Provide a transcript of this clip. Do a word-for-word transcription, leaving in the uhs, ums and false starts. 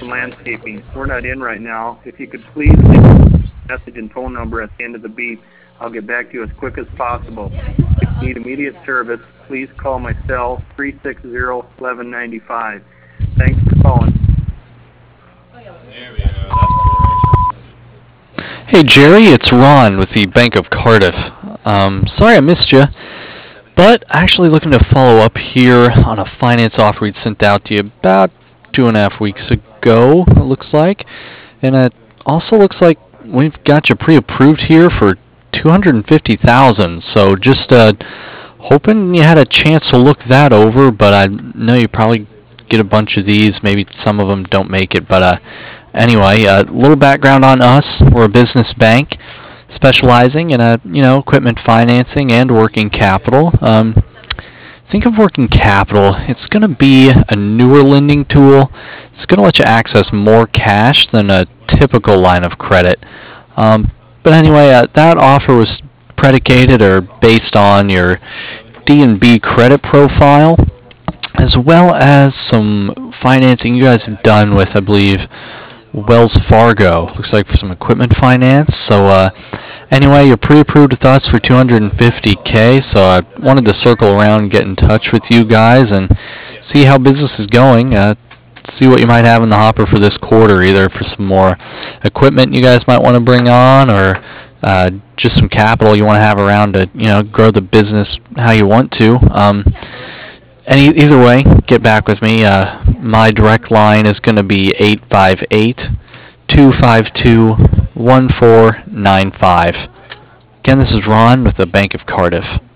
and Landscaping. We're not in right now. If you could please leave a message and phone number at the end of the beep, I'll get back to you as quick as possible. If you need immediate service, please call my cell, three six zero, one one nine five. Thanks for calling. There we go. That's great. Hey Jerry, it's Ron with the Bank of Cardiff. Um, sorry I missed you, but actually looking to follow up here on a finance offer we'd sent out to you about two and a half weeks ago, it looks like. And it also looks like we've got you pre-approved here for two hundred fifty thousand dollars. So just uh, hoping you had a chance to look that over, but I know you probably get a bunch of these. Maybe some of them don't make it, but uh, anyway, a uh, little background on us. We're a business bank specializing in a, you know, equipment financing and working capital. Um, think of working capital. It's going to be a newer lending tool. It's going to let you access more cash than a typical line of credit. Um, but anyway, uh, that offer was predicated or based on your D and B credit profile, as well as some financing you guys have done with, I believe, Wells Fargo. Looks like for some equipment finance. So uh, anyway, you're pre-approved with us for two hundred fifty K. So I wanted to circle around and get in touch with you guys and see how business is going. Uh, see what you might have in the hopper for this quarter, either for some more equipment you guys might want to bring on, or uh, just some capital you want to have around to, you know, grow the business how you want to. Um, Any, either way, get back with me. Uh, my direct line is going to be eight five eight, two five two, one four nine five. Again, this is Ron with the Bank of Cardiff.